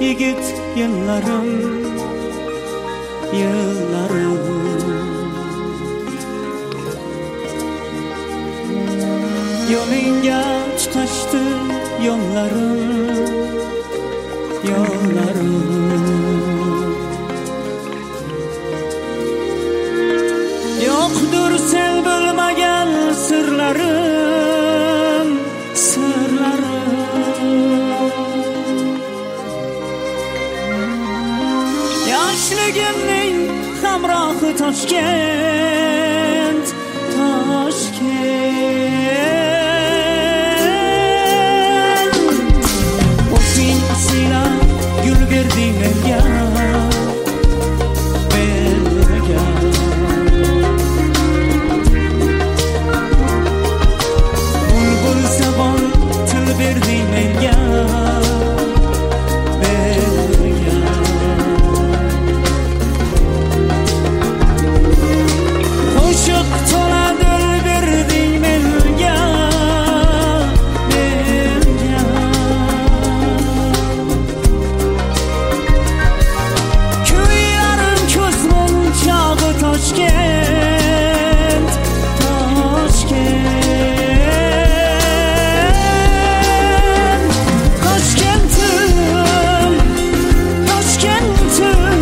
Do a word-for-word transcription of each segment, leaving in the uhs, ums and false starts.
yigit yıllarım, yıllarım. Yolunga tutashdi yollarım, yollarım. Yoktur sen bilmagan sırlarım, sırlarım. Yoshligimning hamrohi Toshkent, Toshkent. O'zing siylab gul berding menga, menga. Bulbul sabon til berding menga, menga. Qo'shiq to'la dil berding menga, menga. Kuylarim ko'zim chog'i Toshkent, Toshkent. Toshkentim, Toshkentim.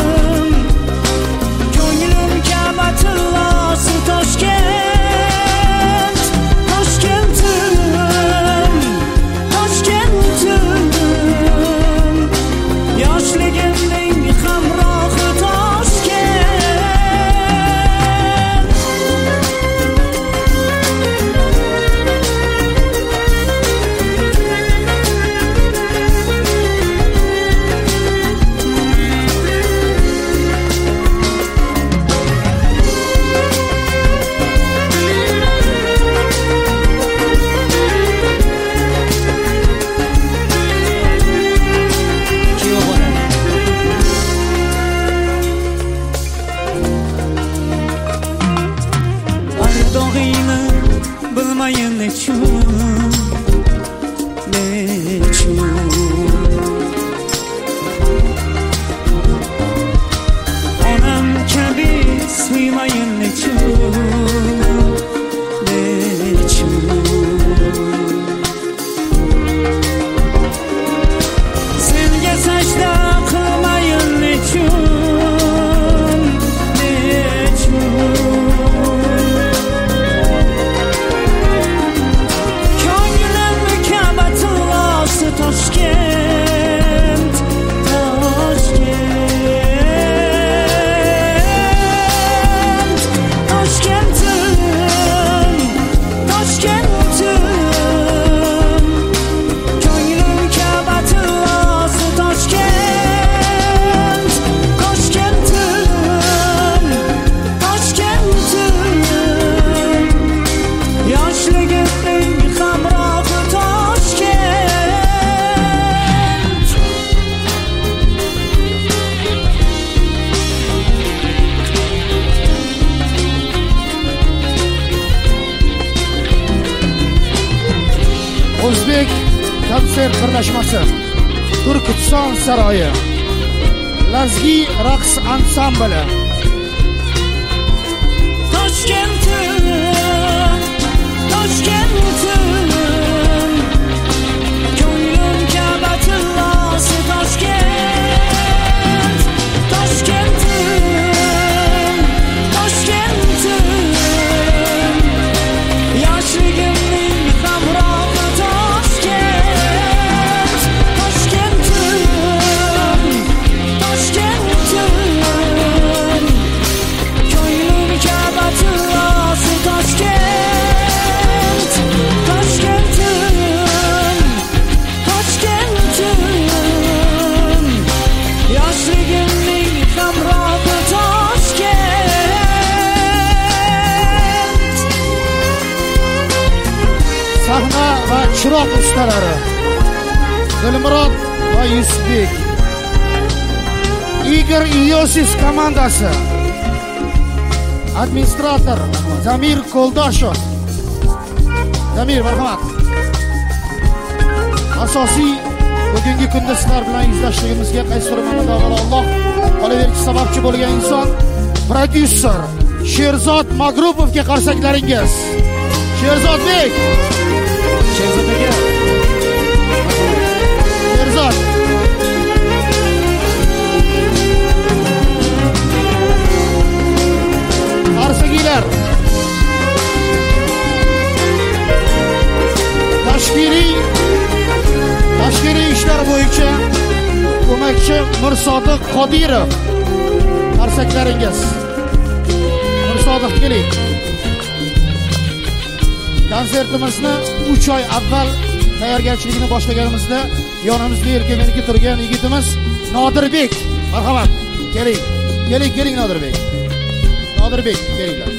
Ko'nglim Ka'ba tillosi Toshkent, Toshkentim, Toshkentim. Yoshligimning hamrohi Toshkent. Ardog'ingni bilmayin nechun, nechun. Onam kabi suymayin nechun, nechun. Senga sajda qilmayin nechun, nechun. Ko'nglim Ka'ba tillosi Toshkent, Toshkent. Toshkentim, Toshkentim. Ko'nglim Ka'ba tillosi Toshkent, Toshkentim, Toshkentim. Yoshligimning hamrohi Toshkent. O'zbek konsert birlashmasi, Turkiston saroyi, Lazgi raqs ansambli. Toshkentim, Toshkentim. Ko'nglim Ka'ba tillosi Toshkent, Toshkentim, Toshkentim. Yoshligimning hamrohi Toshkent, Toshkentim, Toshkentim. Ko'nglim Ka'ba tillosi Toshkent, Toshkentim, Toshkentim. Yoshligimning hamrohi Toshkent. Sahna va chiroq ustalari Dilmurod va Yusufbek. Igor Iosif komandasi. Administrator Zamir Qo'ldoshev. Zamir, marhamat. Asosiy bugungi kunda sizlar bilan yuzlashligimizga qaysi to'g'ri avvalo Alloh, qolaverki sababchi bo'lgan inson prodyuser Sherzod Magrupovga qarsaklaringiz. Sherzodbek. Sherzod aka. Sherzod. Qarsagilar. Tashkiliy tashkiliy ishlar bo'yicha ko'makchi Mirsodiq Qodirov. Qarsaklaringiz. Mirsodiq keling. Konsertimizni uch oy avval tayyorgarchiligini boshlaganimizda yonimizda erkak turgan yigitimiz Nodirbek. Marhamat. Keling. Keling, keling Nodirbek. Nodirbek kelinglar.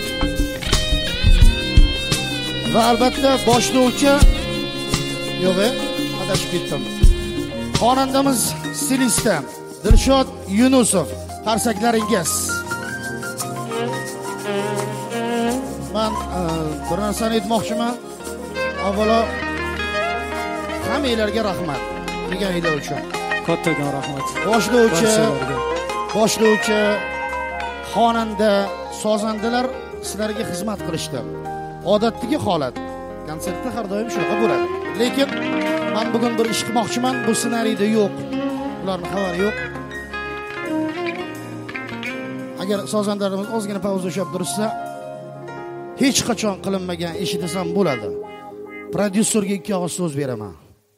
Va albatta boshlovchi yo'q, adashib ketdim. Xonandamiz stilista Dilshod Yunusov. Qarsaklaringiz. Men bir narsani aytmoqchiman. Avvalo hammanglarga rahmat deganinglar uchun. Kattagan rahmat. Boshlovchi, boshlovchi, xonanda, sozandalar sizlarga xizmat qilishdi. Odatdagi holat. Konsertda har doim shunaqa bo'ladi. Lekin men bugun bir ish qilmoqchiman, bu ssenariyda yo'q. Ularning xabari yo'q. Agar sozandalarimiz ozgina pauza ushlab tursa, hech qachon qilinmagan ish desam bo'ladi. Prodyuserga ikki og'iz so'z beraman.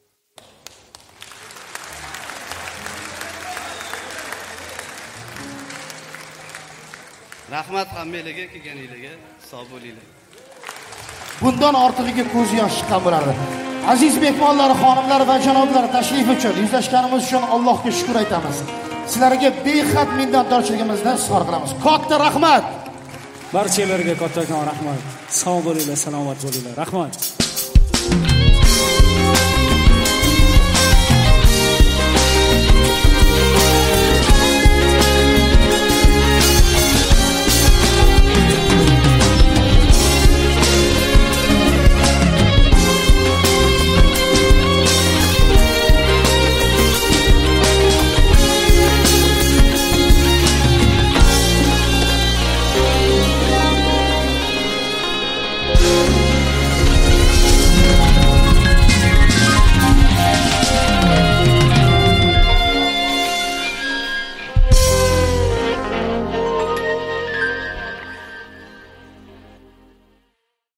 Rahmat hammalarga kelganinglarga, sog' bo'linglar. Bundan ortig'iga ko'z yosh chiqqan bo'lardi. Aziz mehmonlar, xonimlar va janoblar, tashrif uchun, yuzlashganimiz uchun Allohga shukr aytamiz. Sizlarga behad minnatdorchiligimizni izhor qilamiz. Katta rahmat. Barchalarga kattakon rahmat. Sog' bo'linglar, salomat bo'linglar. Rahmat.